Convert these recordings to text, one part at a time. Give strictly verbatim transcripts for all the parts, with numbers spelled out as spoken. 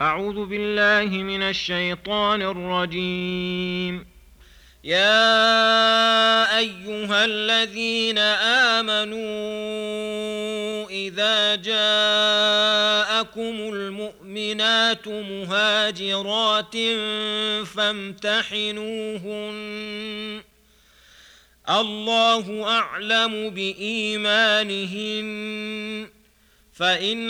أعوذ بالله من الشيطان الرجيم. يا أيها الذين آمنوا إذا جاءكم المؤمنات مهاجرات فامتحنوهن الله أعلم بإيمانهن فإن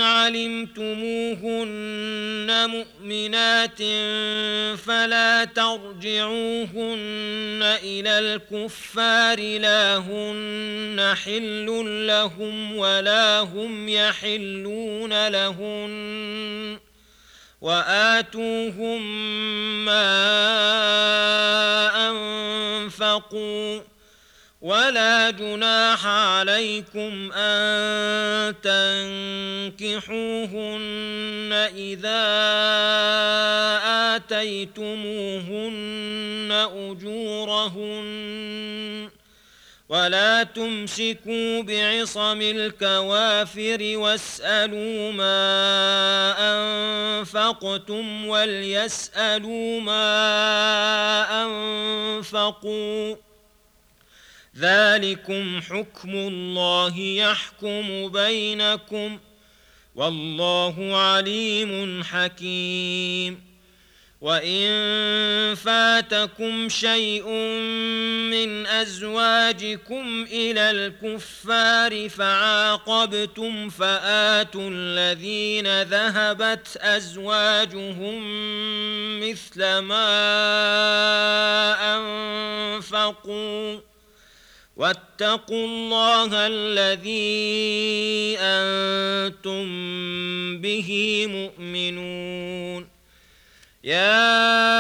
علمتموهن مؤمنات فلا ترجعوهن إلى الكفار لا هن حل لهم ولا هم يحلون لهن وآتوهم ما أنفقوا ولا جناح عليكم أن تنكحوهن إذا آتيتموهن أجورهن ولا تمسكوا بعصم الكوافر واسألوا ما أنفقتم وليسألوا ما أنفقوا ذلكم حكم الله يحكم بينكم والله عليم حكيم. وإن فاتكم شيء من أزواجكم إلى الكفار فعاقبتم فآتوا الذين ذهبت أزواجهم مثل ما أنفقوا واتقوا الله الذي أنتم به مؤمنون. يا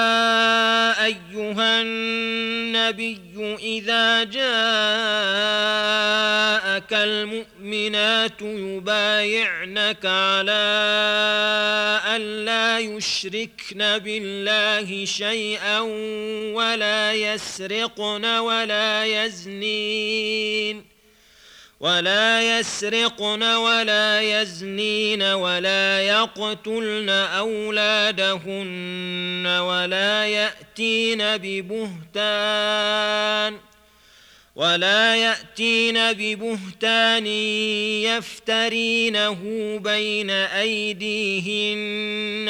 أيها النبي إذا جاءك المؤمنات يبايعنك على أن لا يشركن بالله شيئا ولا يسرقن ولا يزنين ولا يسرقن ولا يزنين ولا يقتلن أولادهن ولا يأتين ببهتان ولا يأتين ببهتان يفترينه بين أيديهن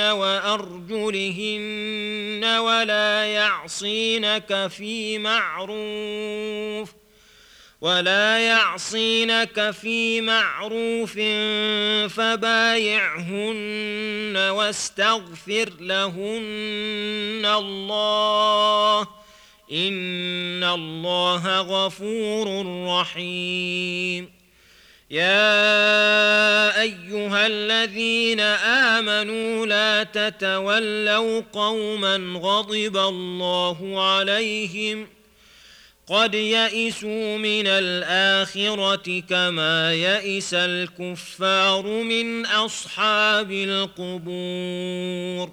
وأرجلهن ولا يعصينك في معروف ولا يعصينك في معروف فبايعهن واستغفر لهن الله إن الله غفور رحيم. يا أيها الذين آمنوا لا تتولوا قوما غضب الله عليهم قد يئسوا من الآخرة كما يئس الكفار من أصحاب القبور.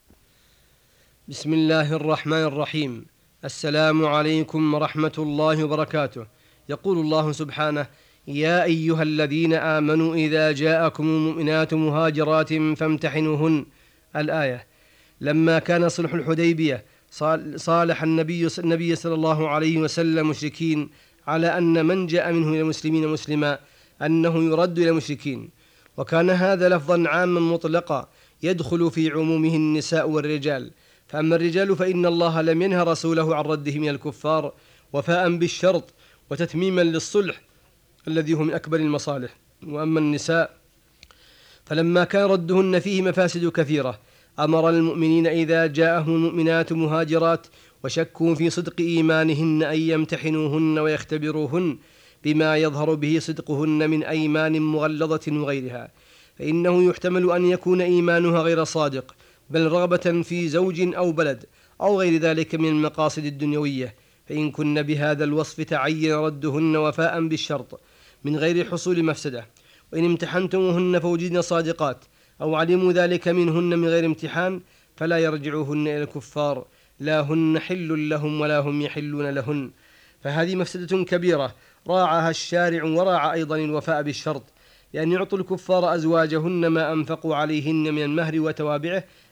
بسم الله الرحمن الرحيم. السلام عليكم ورحمة الله وبركاته. يقول الله سبحانه: يا أيها الذين آمنوا إذا جاءكم المؤمنات مهاجرات فامتحنوهن. الآية. لما كان صلح الحديبية صالح النبي النبي صلى الله عليه وسلم مشركين على أن من جاء منه إلى المسلمين مسلما أنه يرد إلى المشركين، وكان هذا لفظا عاما مطلقا يدخل في عمومه النساء والرجال. فأما الرجال فإن الله لم ينهى رسوله عن ردهم إلى الكفار وفاء بالشرط وتتميما للصلح الذي هو من أكبر المصالح. وأما النساء فلما كان ردهن فيه مفاسد كثيرة أمر المؤمنين إذا جاءهم المؤمنات مهاجرات وشكوا في صدق إيمانهن أن يمتحنوهن ويختبروهن بما يظهر به صدقهن من أيمان مغلظة وغيرها، فإنه يحتمل أن يكون إيمانها غير صادق بل رغبة في زوج أو بلد أو غير ذلك من المقاصد الدنيوية، فإن كن بهذا الوصف تعين ردهن وفاء بالشرط من غير حصول مفسدة. وإن امتحنتموهن فوجدن صادقات أو علموا ذلك منهن من غير امتحان فلا يرجعوهن إلى الكفار لا هن حل لهم ولا هم يحلون لهن. فهذه مفسدة كبيرة راعاها الشارع وراعى أيضا الوفاء بالشرط، لأن يعطوا الكفار أزواجهن ما أنفقوا عليهن من المهر وتوابعه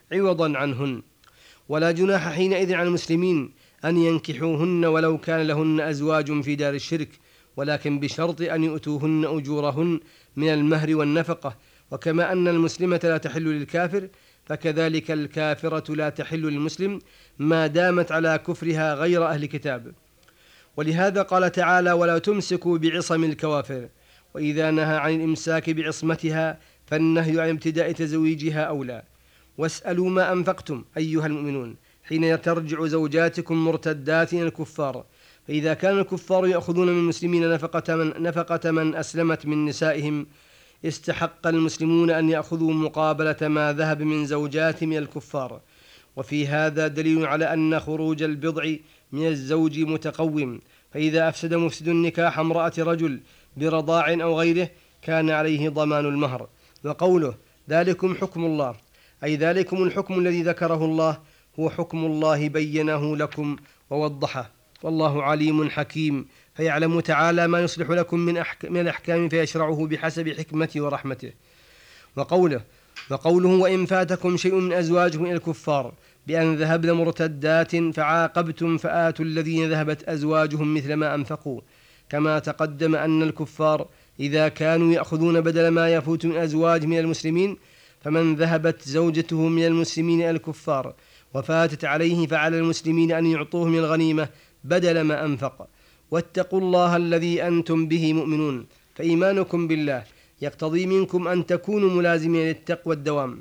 عوضا عنهن. ولا جناح حينئذ على المسلمين أن ينكحوهن ولو كان لهن أزواج في دار الشرك، ولكن بشرط أن يؤتوهن أجورهن من المهر والنفقة. وكما أن المسلمة لا تحل للكافر، فكذلك الكافرة لا تحل للمسلم ما دامت على كفرها غير أهل كتاب. ولهذا قال تعالى: ولا تمسكوا بعصم الكوافر. وإذا نهى عن الإمساك بعصمتها فالنهي عن ابتداء تزويجها أولى. واسألوا ما أنفقتم أيها المؤمنون حين ترجع زوجاتكم مرتدات إلى الكفار. فإذا كان الكفار يأخذون من المسلمين نفقة من, نفقة من أسلمت من نسائهم، استحق المسلمون أن يأخذوا مقابلة ما ذهب من زوجاتهم من الكفار. وفي هذا دليل على أن خروج البضع من الزوج متقوم، فإذا أفسد مفسد النكاح امرأة رجل برضاع أو غيره كان عليه ضمان المهر. وقوله: ذلكم حكم الله، أي ذلكم الحكم الذي ذكره الله هو حكم الله بينه لكم ووضحه، والله عليم حكيم، فيعلم تعالى ما يصلح لكم من, أحك... من الأحكام فيشرعه بحسب حكمته ورحمته. وقوله وقوله وإن فاتكم شيء من أزواجكم إلى الكفار بأن ذهبن مرتدات فعاقبتم فآتوا الذين ذهبت أزواجهم مثل ما أنفقوا. كما تقدم أن الكفار إذا كانوا يأخذون بدل ما يفوت من أزواج من المسلمين، فمن ذهبت زوجته من المسلمين إلى الكفار وفاتت عليه فعلى المسلمين أن يعطوه من الغنيمة بدل ما أنفق. واتقوا الله الذي أنتم به مؤمنون، فإيمانكم بالله يقتضي منكم أن تكونوا ملازمين للتقوى الدوام.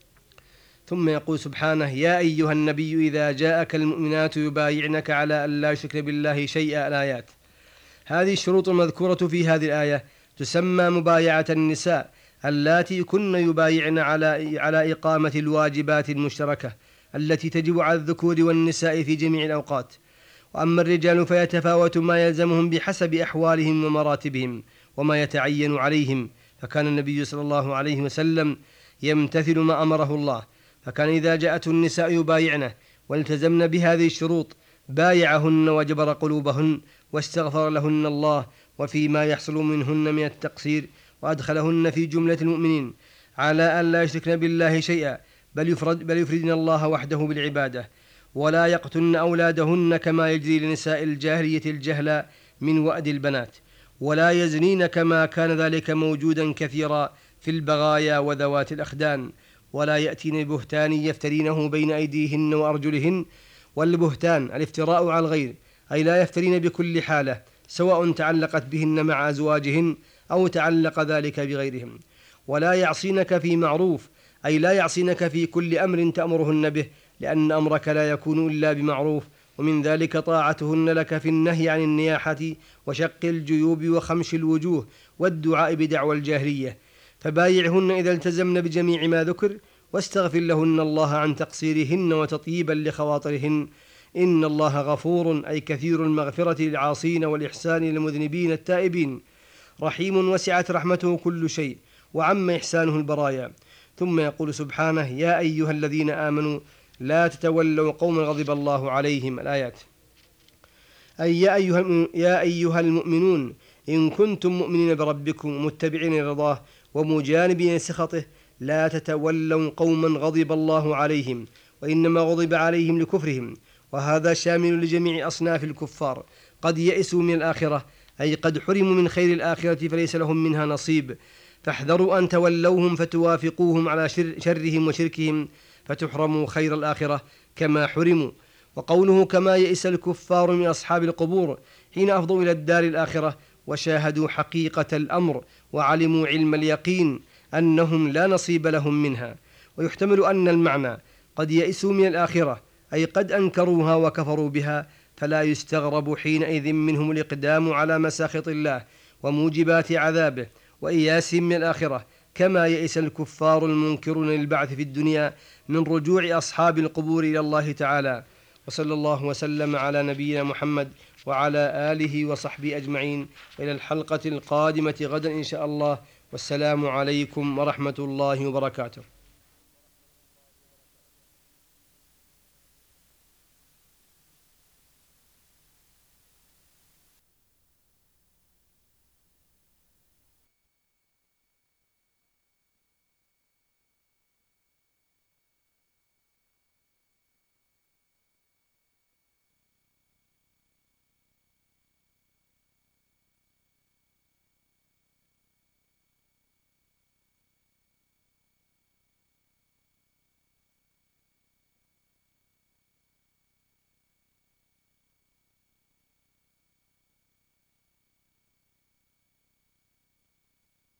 ثم يقول سبحانه: يا أيها النبي إذا جاءك المؤمنات يبايعنك على أن لا يشركن بالله شيئا. الآيات. هذه الشروط المذكورة في هذه الآية تسمى مبايعة النساء اللاتي كن يبايعن على على إقامة الواجبات المشتركة التي تجب على الذكور والنساء في جميع الأوقات. وأما الرجال فيتفاوت ما يلزمهم بحسب أحوالهم ومراتبهم وما يتعين عليهم، فكان النبي صلى الله عليه وسلم يمتثل ما أمره الله، فكان إذا جاءته النساء يبايعنه والتزمن بهذه الشروط بايعهن وجبر قلوبهن واستغفر لهن الله وفيما يحصل منهن من التقصير، وأدخلهن في جملة المؤمنين على أن لا يشركن بالله شيئا، بل يفرد بل يفردن الله وحده بالعبادة، ولا يقتلن أولادهن كما يجري لنساء الجاهلية الجهل من وأد البنات، ولا يزنين كما كان ذلك موجودا كثيرا في البغايا وذوات الأخدان، ولا يأتين ببهتان يفترينه بين أيديهن وأرجلهن. والبهتان الافتراء على الغير، أي لا يفترين بكل حالة سواء تعلقت بهن مع أزواجهن أو تعلق ذلك بغيرهم. ولا يعصينك في معروف، أي لا يعصينك في كل أمر تأمرهن به، لأن أمرك لا يكون إلا بمعروف، ومن ذلك طاعتهن لك في النهي عن النياحة وشق الجيوب وخمش الوجوه والدعاء بدعوى الجاهلية. فبايعهن إذا التزمن بجميع ما ذكر، واستغفر لهن الله عن تقصيرهن وتطيبا لخواطرهن، إن الله غفور، أي كثير المغفرة للعاصين والإحسان للمذنبين التائبين، رحيم وسعت رحمته كل شيء وعم إحسانه البرايا. ثم يقول سبحانه: يا أيها الذين آمنوا لا تتولوا قوما غضب الله عليهم. الآيات. أي يا أيها, يا أيها المؤمنون إن كنتم مؤمنين بربكم متبعين رضاه ومجانبين سخطه لا تتولوا قوما غضب الله عليهم، وإنما غضب عليهم لكفرهم، وهذا شامل لجميع أصناف الكفار قد يئسوا من الآخرة، أي قد حرموا من خير الآخرة فليس لهم منها نصيب، فاحذروا أن تولوهم فتوافقوهم على شر شرهم وشركهم فتحرموا خير الآخرة كما حرموا. وقوله كما يئس الكفار من أصحاب القبور حين أفضوا إلى الدار الآخرة وشاهدوا حقيقة الأمر وعلموا علم اليقين أنهم لا نصيب لهم منها. ويحتمل أن المعنى قد يئسوا من الآخرة، أي قد أنكروها وكفروا بها، فلا يستغرب حينئذ منهم الإقدام على مساخط الله وموجبات عذابه وإياسهم من الآخرة، كما يئس الكفار المنكرون للبعث في الدنيا من رجوع أصحاب القبور إلى الله تعالى. وصلى الله وسلم على نبينا محمد وعلى آله وصحبه أجمعين، إلى الحلقة القادمة غدا إن شاء الله، والسلام عليكم ورحمة الله وبركاته.